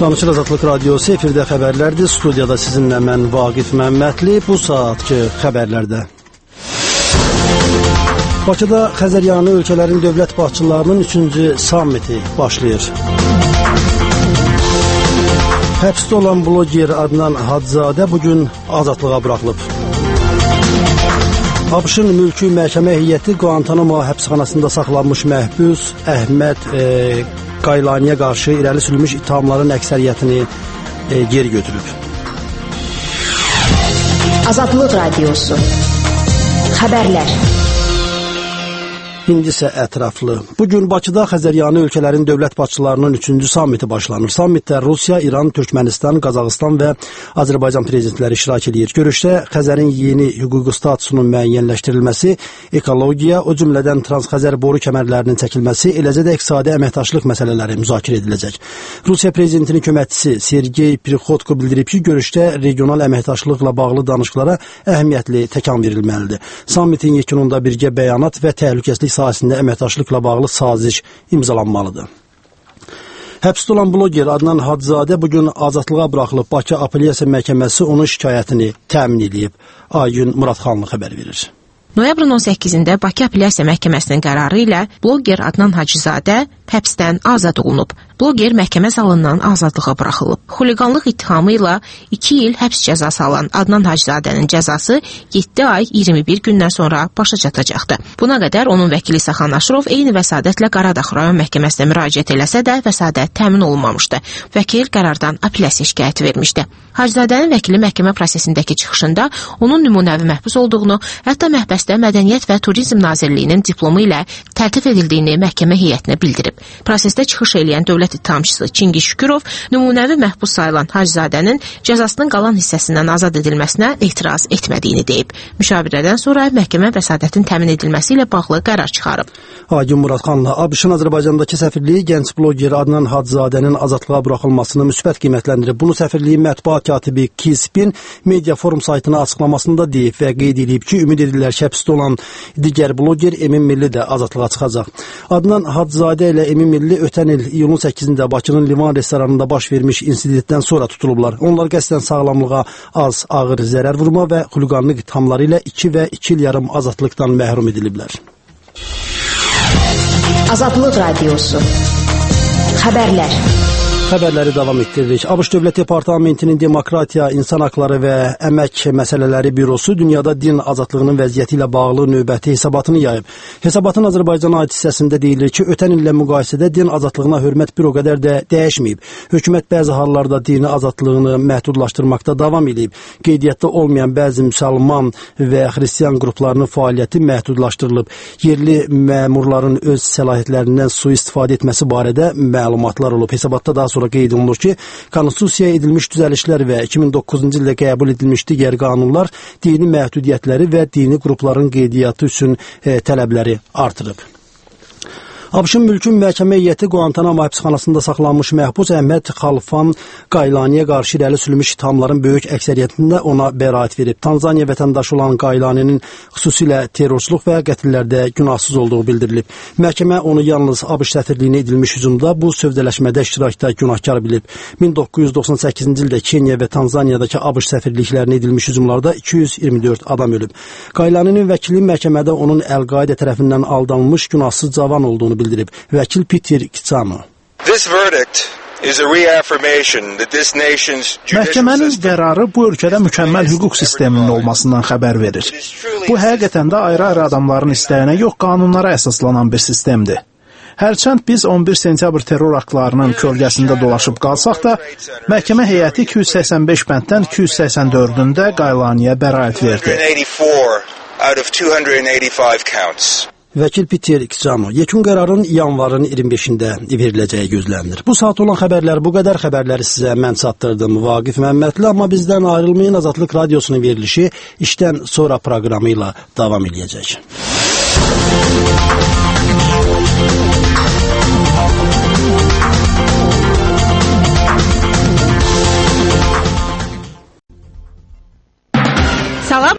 Danışır Azadlıq Radiosu efirdə xəbərlərdir. Studiyada sizinlə mən Vaqif Məmmədli. Bu saatki xəbərlərdə. Bakıda Xəzəryanı ölkələrin dövlət başçılarının 3-cü sammiti başlayır. Həbsdə olan bloger Adnan Hacızadə bugün azadlığa buraxılıb. ABŞ-ın mülki məhkəmə heyəti Guantanamo həbsxanasında saxlanmış məhbus Əhməd Qaylaniyə qarşı irəli sürülmüş ittihamların əksəriyyətini geri götürüb. Azadlıq Radiosu Xəbərlər. İndi isə ətraflı. Bugün Bakıda Xəzəryanı ölkələrin dövlət başçılarının 3-cü sammiti başlanır. Sammitdə Rusiya, İran, Türkmənistan, Qazaxıstan və Azərbaycan prezidentləri iştirak edir. Görüşdə Xəzərin yeni hüquqi statusunun müəyyənləşdirilməsi, ekologiya, o cümlədən Transxəzər boru kəmərlərinin çəkilməsi, eləcə də iqtisadi əməkdaşlıq məsələləri müzakirə ediləcək. Rusiya prezidentinin köməkçisi Sergey Prikhotko bildirib ki, görüşdə regional əməkdaşlıqla bağlı danışıqlara əhəmiyyətli təkan verilməlidir. Sammitin yekununda birgə bəyanat və təhlükəsizlik sahəsində əməkdaşlıqla bağlı saziş imzalanmalıdır. Həbsdə olan bloger Adnan Hacızadə bugün azadlığa buraxılıb. Bakı Apellyasiya Məhkəməsi onun şikayətini təmin edib. Aygün Muradxanlı xəbər verir. Noyabrın 18-də Bakı Apellyasiya Məhkəməsinin qərarı ilə bloger Adnan Hacızadə həbsdən azad olunub. Bloger məhkəmə zalından azadlığa buraxılıb. Xuliqanlıq ittihamı ilə 2 il həbs cəzası alan Adnan Hacızadənin cəzası 7 ay 21 gündən sonra başa çatacaqdı. Buna qədər onun vəkili Saxan Aşırov eyni vəsadətlə Qaradağ rayon məhkəməsinə müraciət eləsə də vəsadət təmin olunmamışdı. Vəkil qərardan apellyasiya şikayəti vermişdi. Hacızadənin vəkili məhkəmə prosesindəki çıxışında onun nümunəvi məhbus olduğunu, hətta məhbəsdə Mədəniyyət və Turizm Nazirliyinin diplomu ilə təltif edildiyini məhkəmə heyətinə bildirib. Prosesdə çıxış eləyən dövlət ittihamçısı Çingiz Şükürov nümunəvi məhbus sayılan Hacızadənin cəzasının qalan hissəsindən azad edilməsinə etiraz etmədiyini deyib. Müşavirədən sonra məhkəmə vəsadətin təmin edilməsi ilə bağlı qərar çıxarıb. Aygün Muradxanlı, ABŞ-ın Azərbaycandakı səfirliyi gənc bloger Adnan Hacızadənin azadlığa buraxılmasını müsbət qiymətləndirib. Bunu səfirliyin mətbuat katibi Kispin Media Forum saytına açıqlamasında deyib və qeyd edib ki, ümid edirlər ki, həbsdə olan digər bloger Emin Milli də azadlığa çıxacaq. Adnan Hacızadə ilə Emin Milli ötən il iyulun 8-də Bakının Livan restoranında baş vermiş insidentdən sonra tutulublar. Onlar qəsdən sağlamlığa az ağır zərər vurma və xuliqanlıq ittihamları ilə 2 və 2 il yarım azadlıqdan məhrum ediliblər. Azadlıq Radiosu Xəbərlər. Xəbərləri davam etdiririk. ABŞ Dövlət Departamentinin Demokratiya, İnsan Haqları və Əmək Məsələləri Bürosu dünyada din azadlığının vəziyyəti ilə bağlı növbəti hesabatını yayıb. Hesabatın Azərbaycana aid hissəsində deyilir ki, ötən illə müqayisədə din azadlığına hörmət bir o qədər də dəyişməyib. Hökumət bəzi hallarda dini azadlığını məhdudlaşdırmaqda davam edib. Qeydiyyatda olmayan bəzi müsəlman və xristian qruplarının fəaliyyəti məhdudlaşdırılıb. Yerli məmurların öz səlahiyyətlərindən sui-istifadə etməsi barədə məlumatlar olub. Hesabatda daha sonra qeyd olunur ki, konstitusiyaya edilmiş düzəlişlər və 2009-cu ildə qəbul edilmiş digər qanunlar dini məhdudiyyətləri və dini qrupların qeydiyyatı üçün tələbləri artırıb. ABŞ-ın mülki məhkəmə heyəti Guantanamo həbsxanasında saxlanmış məhbus Əhməd Xalfan Qaylaniyə qarşı irəli sürülmüş ittihamların böyük əksəriyyətində ona bəraət verib. Tanzaniya vətəndaşı olan Qaylaninin xüsusilə terrorçuluq və qətllərdə günahsız olduğu bildirilib. Məhkəmə onu yalnız ABŞ səfirliyinə edilmiş hücumda bu sövdələşmədə iştirakda günahkar bilib. 1998-ci ildə Kenya və Tanzaniyadakı ABŞ səfirliklərinə edilmiş hücumlarda 224 adam ölüb. Qaylaninin vəkili məhkəmədə onun Əl-Qaidə tərəfindən aldanılmış günahsız cavan olduğunu bildirib. Vəkil Peter Kiçano. Məhkəmənin qərarı bu ölkədə mükəmməl hüquq sisteminin olmasından xəbər verir. Bu həqiqətən də ayrı-ayrı adamların istəyinə yox, qanunlara əsaslanan bir sistemdir. Hərçənd biz 11 sentyabr terror aktlarının kölgəsində dolaşıb qalsaq da, məhkəmə heyəti 285 bənddən 284-ündə Qaylaniyə bəraət verdi. Vəkil Peter Kiçano, yekun qərarın yanvarın 25-də veriləcəyi gözlənilir. Bu saat olan xəbərlər bu qədər. Xəbərləri sizə mən çatdırdım Vaqif Məmmədli, amma bizdən ayrılmayın. Azadlıq Radiosunun verilişi işdən sonra proqramı ilə davam edəcək. Salam.